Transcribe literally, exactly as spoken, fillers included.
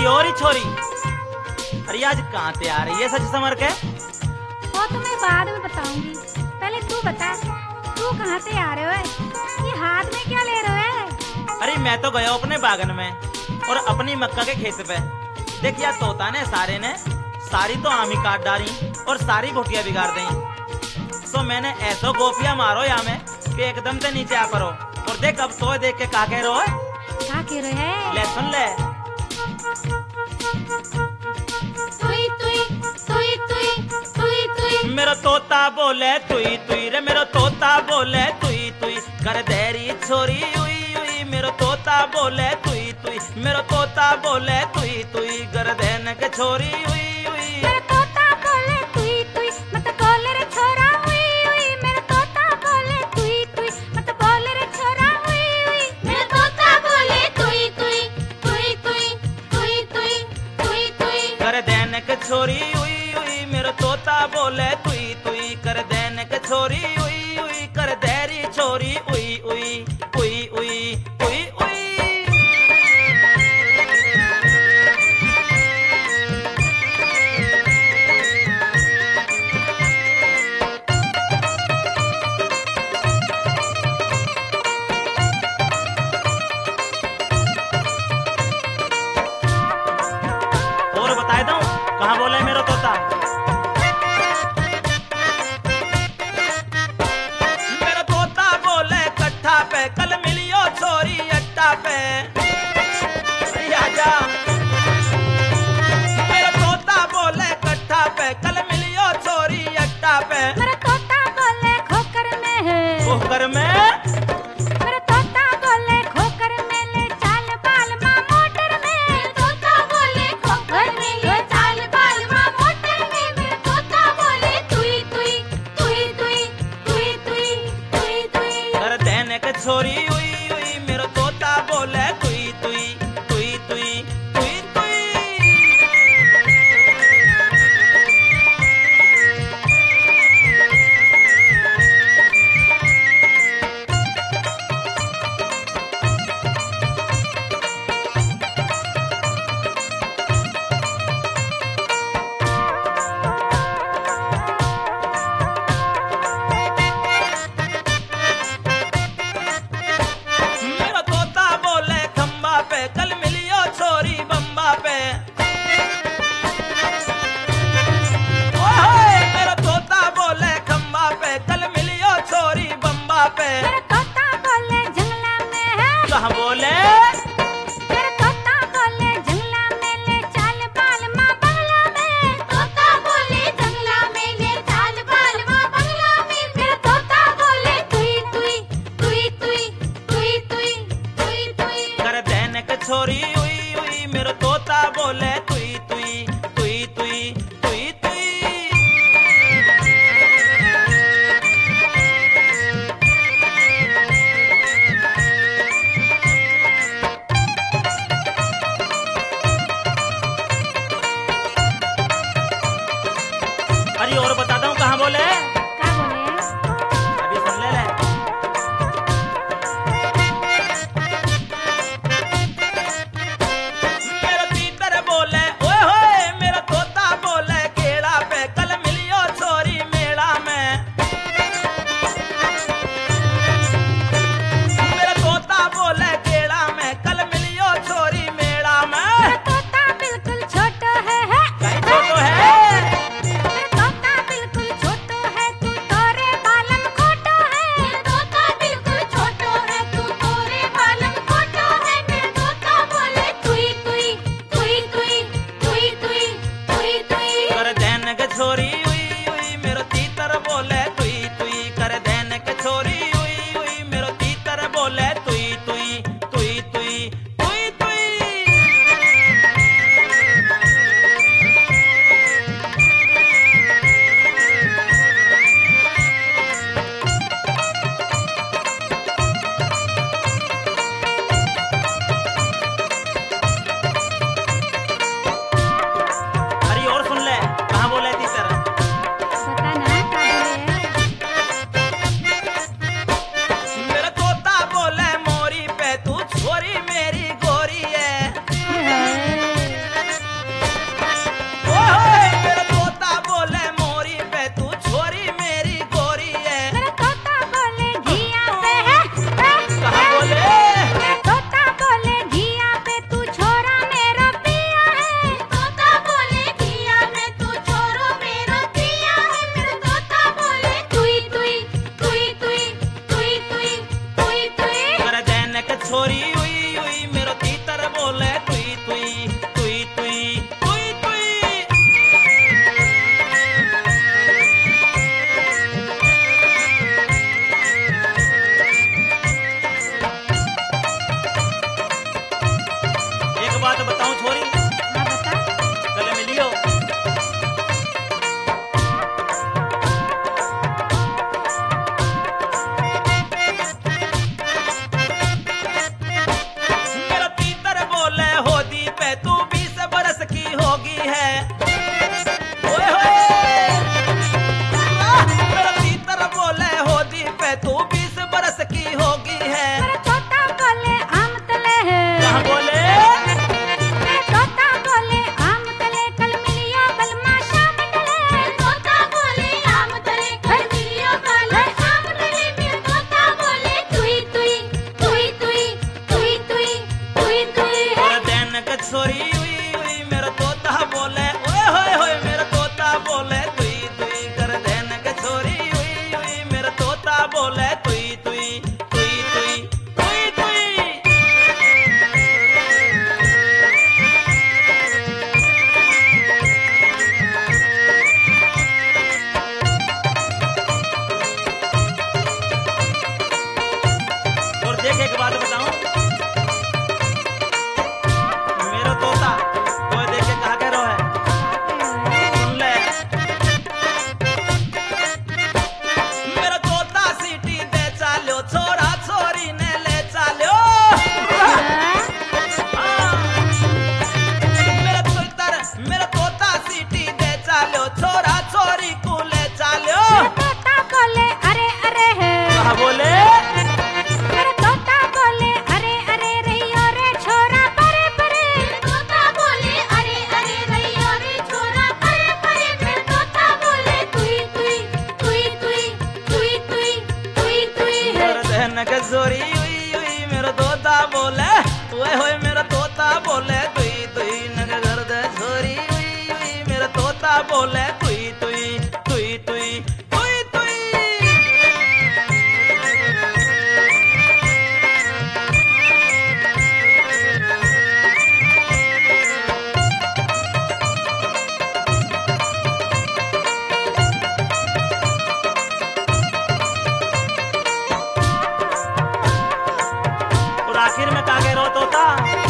और ही छोरी। अरे आज कहाँ ते आ रही है सच समर के? वो तो मैं बाद में बताऊंगी, पहले तू बता, तू कहाँ से आ रहे हो है? ये हाथ में क्या ले रहे हो है? अरे मैं तो गया अपने बागन में और अपनी मक्का के खेत पे। देख यार तोता ने सारे ने सारी तो आमी काट डाली और सारी भुटिया बिगाड़ दी। सो मैंने ऐसो गोपिया मारो या में कि एकदम से नीचे आ पड़ो। और देख अब तो देख के का कह रहे हो? क्या कह रहे है? ले सुन ले। तुई तुई तुई तुई तुई तुई मेरा तोता बोले तुई तुई रे, मेरा तोता बोले तुई तुई कर देरी छोरी उई उई। मेरा तोता बोले तुई तुई, मेरा तोता बोले तुई तुई कर देन के छोरी उई उई। मेरा तोता बोले तुई तुई मत बोले रे छोरा उई उई। मेरा तोता बोले तुई तुई मत बोले रे छोरा उई उई। मेरा तोता बोले तुई तुई तुई तुई तुई तुई तुई तुई कर देन के छोरी उई उई। मेरा तोता बोले तुई तुई कर देन के छोरी उई उई। कर देरी छोरी उई उई उई उई उई उई। और बताए दूं कहाँ बोले मेरा तोता? मेरा तोता बोले कट्ठा पे कल मिलियो छोरी अट्टा पे। अरे आजा। मेरा तोता बोले कट्ठा पे कल मिलियो छोरी अट्टा पे। मेरा तोता बोले खोकर में है। पोखर में मेरा तोता बोले खोकर में ले चाल बाल माँ मोटर में। मेरा तोता बोले खोकर में ले चाल बाल माँ मोटर में। मेरा तोता बोले तुई तुई तुई तुई तुई तुई तुई तुई कर देने के छोरी उई उई। मेरा तोता बोले तुई तुई तुई तुई तुई तुई। मेरा तोता बोले एक बात बताऊं, मेरो तोता कोई देख के कहा कह रो है, सुन ले। मेरो तोता सीटी दे चालो, छोरा छोरी ने ले चालो। हाँ। मेरा तोता मेरा तोता सीटी दे चालो, छोरा छोरी को ले चालो। तोता बोले अरे अरे है, कहा बोले, मेरा तोता बोले अरे अरे रैयो रे छोरा परे परे। तोता बोले अरे अरे रैयो रे छोरा परे परे। मेरा तोता बोले तुई तुई तुई तुई तुई तुई तुई तुई है। मेरा दहन के जोरी हुई हुई, मेरा तोता बोले ओए होए, मेरा तोता बोले तुई तुई नग घर दे छोरी हुई हुई, मेरा तोता बोले तुई तुई तुई तुई तुई तुई। और आखिर में का कह रो तोता,